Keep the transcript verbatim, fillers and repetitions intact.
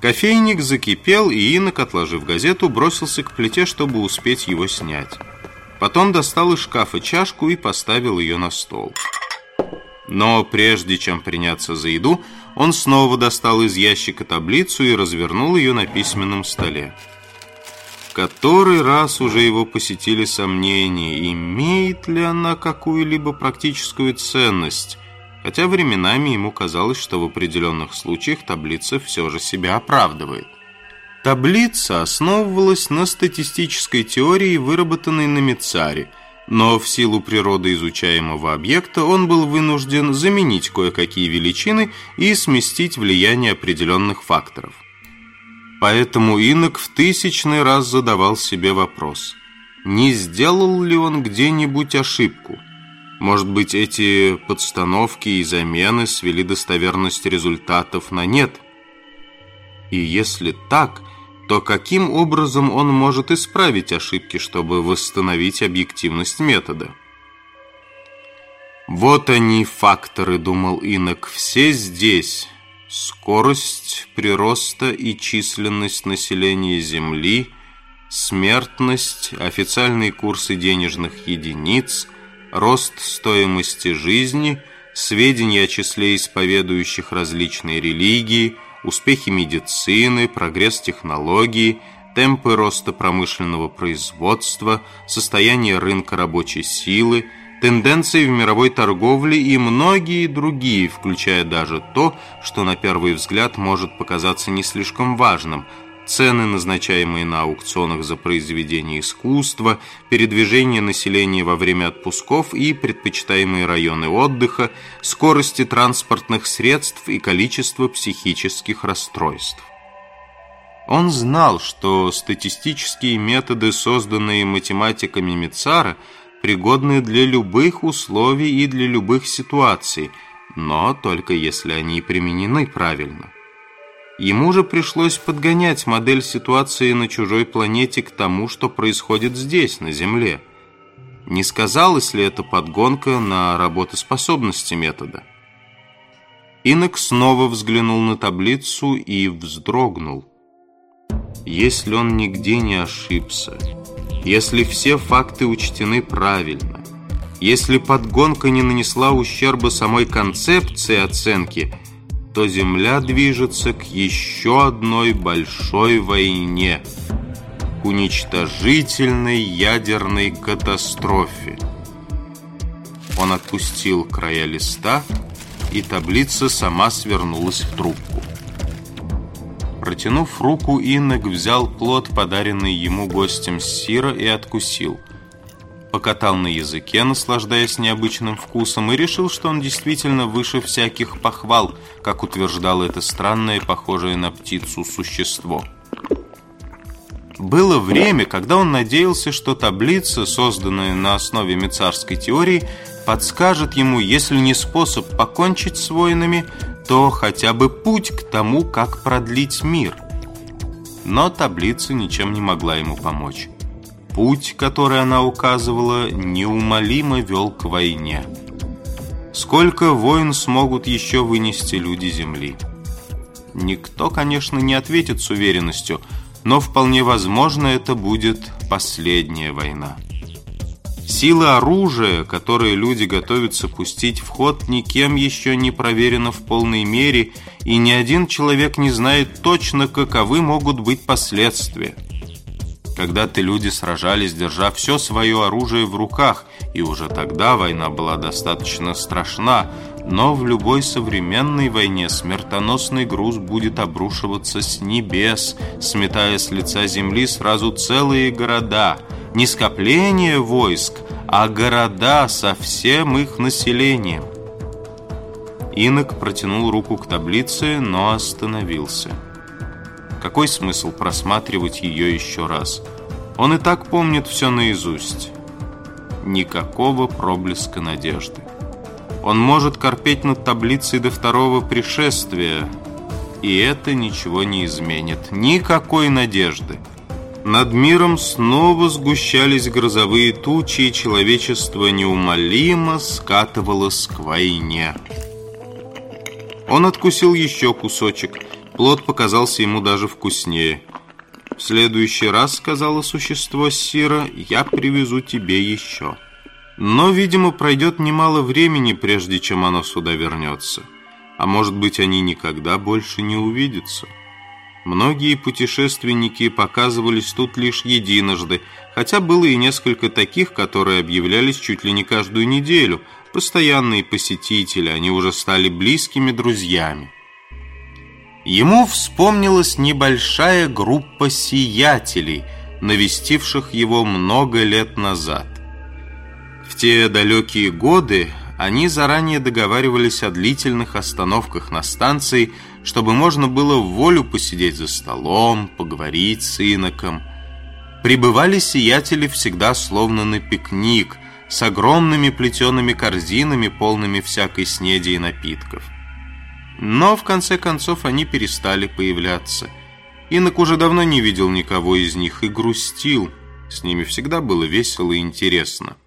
Кофейник закипел, и инок, отложив газету, бросился к плите, чтобы успеть его снять. Потом достал из шкафа чашку и поставил ее на стол. Но прежде чем приняться за еду, он снова достал из ящика таблицу и развернул ее на письменном столе. В который раз уже его посетили сомнения, имеет ли она какую-либо практическую ценность, хотя временами ему казалось, что в определенных случаях таблица все же себя оправдывает. Таблица основывалась на статистической теории, выработанной на Мицаре, но в силу природы изучаемого объекта он был вынужден заменить кое-какие величины и сместить влияние определенных факторов. Поэтому инок в тысячный раз задавал себе вопрос: не сделал ли он где-нибудь ошибку? Может быть, эти подстановки и замены свели достоверность результатов на нет? И если так, то каким образом он может исправить ошибки, чтобы восстановить объективность метода? Вот они, факторы, думал инок, все здесь. Скорость прироста и численность населения Земли, смертность, официальные курсы денежных единиц, рост стоимости жизни, сведения о числе исповедующих различные религии, успехи медицины, прогресс технологий, темпы роста промышленного производства, состояние рынка рабочей силы, тенденции в мировой торговле и многие другие, включая даже то, что на первый взгляд может показаться не слишком важным: цены, назначаемые на аукционах за произведения искусства, передвижение населения во время отпусков и предпочитаемые районы отдыха, скорости транспортных средств и количество психических расстройств. Он знал, что статистические методы, созданные математиками Мицара, пригодны для любых условий и для любых ситуаций, но только если они применены правильно. Ему же пришлось подгонять модель ситуации на чужой планете к тому, что происходит здесь, на Земле. Не сказалась ли это подгонка на работоспособности метода? Инок снова взглянул на таблицу и вздрогнул. Если он нигде не ошибся, если все факты учтены правильно, если подгонка не нанесла ущерба самой концепции оценки, то Земля движется к еще одной большой войне, к уничтожительной ядерной катастрофе. Он отпустил края листа, и таблица сама свернулась в трубку. Протянув руку, инок взял плод, подаренный ему гостем Сира, и откусил. Покатал на языке, наслаждаясь необычным вкусом, и решил, что он действительно выше всяких похвал, как утверждало это странное, похожее на птицу существо. Было время, когда он надеялся, что таблица, созданная на основе мицарской теории, подскажет ему, если не способ покончить с войнами, то хотя бы путь к тому, как продлить мир. Но таблица ничем не могла ему помочь. Путь, который она указывала, неумолимо вел к войне. Сколько войн смогут еще вынести люди Земли? Никто, конечно, не ответит с уверенностью, но вполне возможно, это будет последняя война. Сила оружия, которое люди готовятся пустить в ход, никем еще не проверена в полной мере, и ни один человек не знает точно, каковы могут быть последствия. Когда-то люди сражались, держа все свое оружие в руках, и уже тогда война была достаточно страшна, но в любой современной войне смертоносный груз будет обрушиваться с небес, сметая с лица земли сразу целые города. Не скопление войск, а города со всем их населением. Инок протянул руку к таблице, но остановился. Какой смысл просматривать ее еще раз? Он и так помнит все наизусть. Никакого проблеска надежды. Он может корпеть над таблицей до второго пришествия, и это ничего не изменит. Никакой надежды. Над миром снова сгущались грозовые тучи, и человечество неумолимо скатывалось к войне. Он откусил еще кусочек. Плод показался ему даже вкуснее. «В следующий раз, — сказала существо Сира, — я привезу тебе еще». Но, видимо, пройдет немало времени, прежде чем оно сюда вернется. А может быть, они никогда больше не увидятся. Многие путешественники показывались тут лишь единожды, хотя было и несколько таких, которые объявлялись чуть ли не каждую неделю. Постоянные посетители, они уже стали близкими друзьями. Ему вспомнилась небольшая группа сиятелей, навестивших его много лет назад. В те далекие годы они заранее договаривались о длительных остановках на станции, чтобы можно было вволю посидеть за столом, поговорить с иноком. Прибывали сиятели всегда словно на пикник, с огромными плетеными корзинами, полными всякой снеди и напитков. Но в конце концов они перестали появляться. Инок уже давно не видел никого из них и грустил. С ними всегда было весело и интересно.